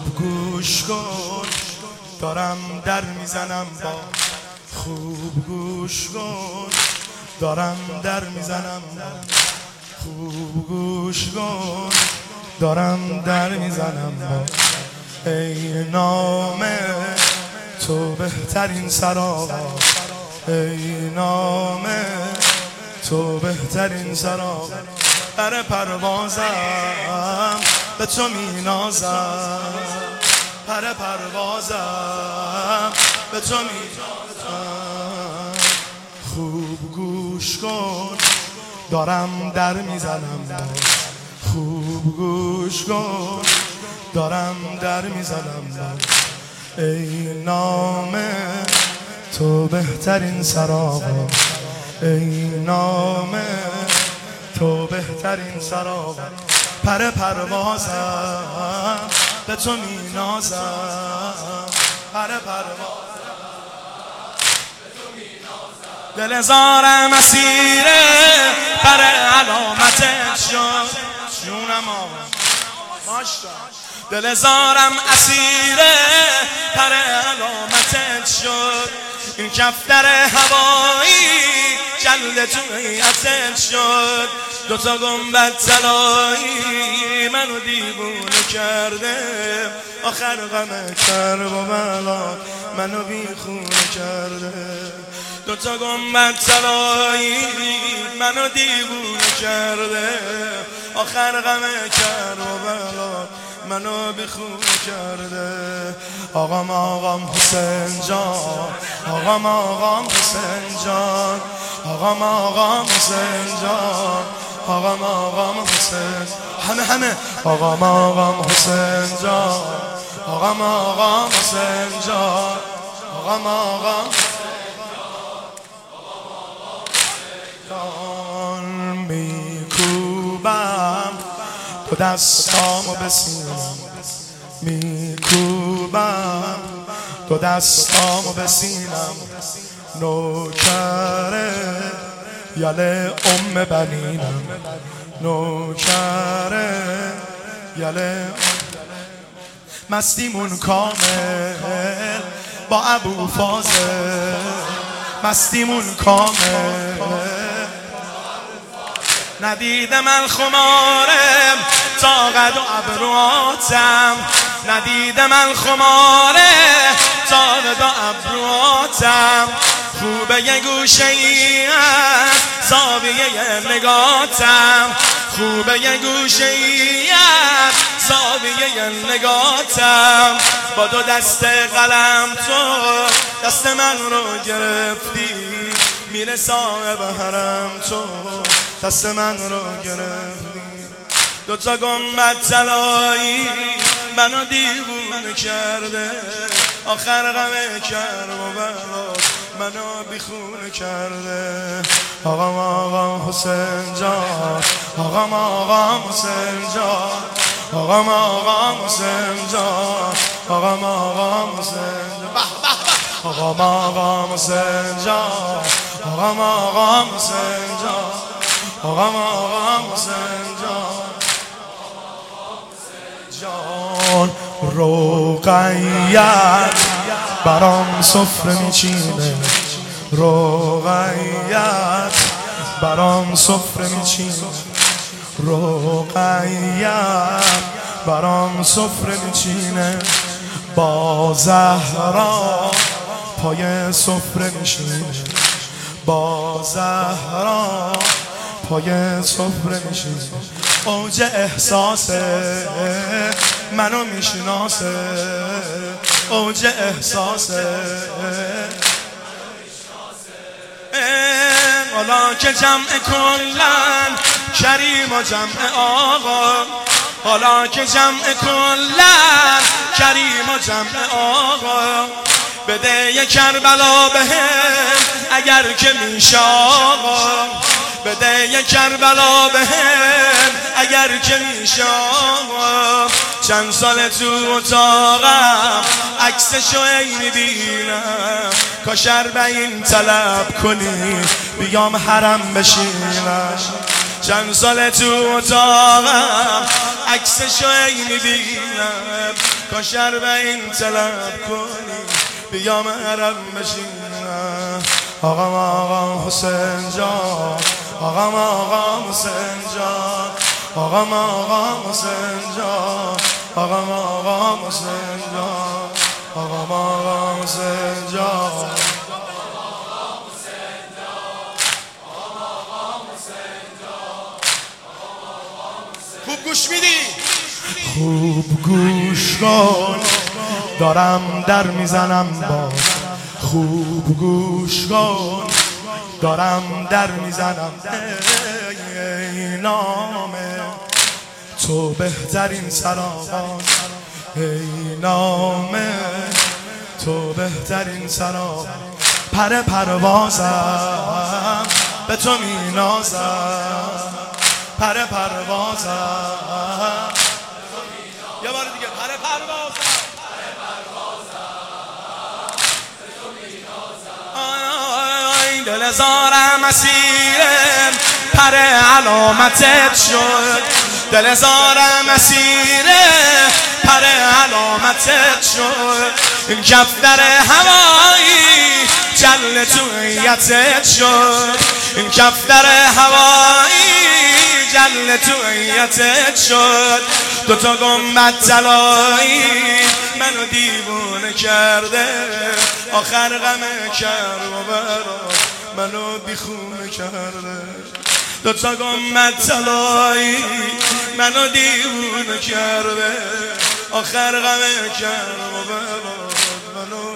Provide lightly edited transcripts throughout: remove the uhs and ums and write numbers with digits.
خوب گوش کن دارم در میزنم با خوب گوش کن دارم در میزنم با خوب گوش کن دارم در میزنم با ای نام تو بهترین سراغ ای نام تو بهترین سراغ در پروازم به تو می نازم پر پروازم به تو می نازم خوب گوش کن دارم در میزنم خوب گوش کن دارم در میزنم ای نام تو بهترین سراغ ای نام تو بهترین سراغ پر پروازم به تو می نازم پر پروازم به تو می نازم دل زارم اسیر پر علامتت شد جونم دل زارم اسیر پر علامتت شد این کفتر هوایی جلد تویتت شد دوتا گنبد طلایی منو دیوونه کرده آخر غم کرب و بلا منو بیخونه کرده دوتا گنبد طلایی منو دیوونه کرده آخر غم کرب و بلا منو بیخونه کرده آقام حسین جان آقام حسین جان آقام حسین جان آقام حسین همه آقام حسین جان آقام حسین جان آقام جان میکوبم تو دستامو به سینم میکوبم تو دستامو به سینم نوکره یله بنینم نوکره یله مستیمون کامل با ابو فاضل مستیمون کامل ندیدم الخمارم تا قد و ابرواتم ندیدم الخمارم تا قد و ابرواتم خوبه یه گوشه ای از زاویه نگاتم خوبه یه گوشه ای از زاویه نگاتم با دو دست قلم تو دست من رو گرفتی میره صاحب حرم تو دست من رو گرفتی دوتا گنبد طلایی منو دیوونه کرده آخر غم کرب و بلا منو بیخونه کرده آقام حسین جان آقام حسین جان آقام حسین جان آقام حسین جان آقام حسین جان آقام حسین جان آقام حسین جان رقیت برام سفره میچینه رقیت برام سفره میچینه رقیت برام سفره میچینه با زهرا پای سفره میشینه با زهرا پای سفره میشینه اوج احساسه منو میشناسه اوج احساسه حالا که جمع کلن کریم و جمع آقا حالا که جمع کلن کریم و جمع آقا بده یه کربلا بهم اگر که میشه آقا بده یه کربلا بهم اگر که میشه آقا چند سال تو اتاقم عکسشو ای میبینم کاش 40 طلب کنی بیام حرم بشینم چند سال تو اتاقم عکسشو ای میبینم کاش این طلب کنی بیام حرم بشینم آقا حسین جان آقا حسین جان آقا حسین جان آقا حسین جان آقا حسین جان خوب گوش میدی؟ خوب گوش کن دارم در میزنم باز خوب گوش کن دارم در میزنم ای نام تو بهترین سراغان ای نام تو بهترین سراغان پروازم به تو مینازم پروازم یه بار دیگه پروازم دل زارم اسیر پر علامتت شد دل زارم اسیر پر علامتت شد این کفتر هوایی جل تویتت شد این کفتر هوایی جل تویتت شد دوتا گنبد طلایی منو دیوونه کرده آخر غم کربلا منو بیخونه کرده دوتا گنبد طلایی منو دیوونه کرده آخر غم کربلا منو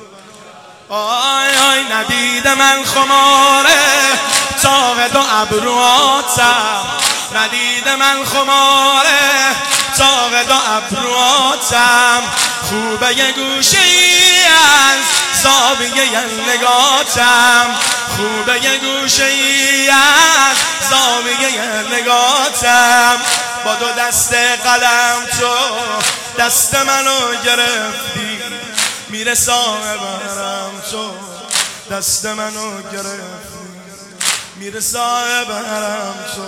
آی ندیده من خماره تاق دو ابرواتم ندیده من خماره تاق دو ابرواتم خوبه یه گوشه ای از زاویه نگاتم خوبه یه گوشه ای از زاویه نگاتم با دو دست قلم تو دست منو گرفتی میره صاحبرم تو دست منو گرفتی میره صاحبرم تو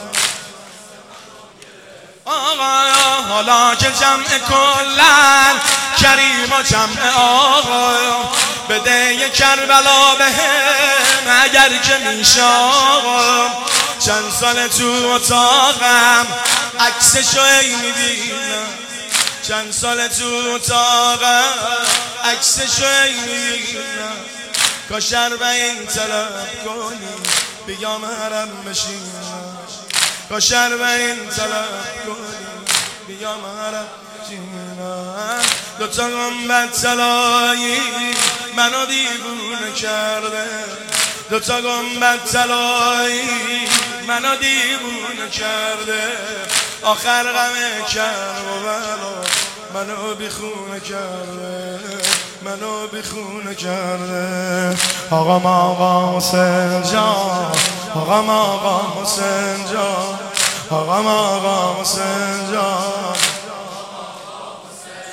آقا حالا که جمع کلن کریم و جمع آقا بده یه کربلا بهم اگر که میشه آقا چند سال تو اتاقم عکسشو ای میبینم چند سال تو اتاقم عکسشو ای میبینم کاش این طلب کنی بیام حرم بشینم کاش این طلب کنی بیام حرم بشینم دوتا گنبد طلایی منو دیوونه کرده دوتا گنبد طلایی منو دیوونه کرده آخر غم کربلا منو بیخونه کرده منو بیخونه کرده آقا حسین جان آقا حسین جان آقا حسین جان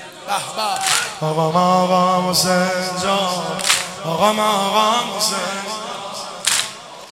آقا حسین جان آقا حسین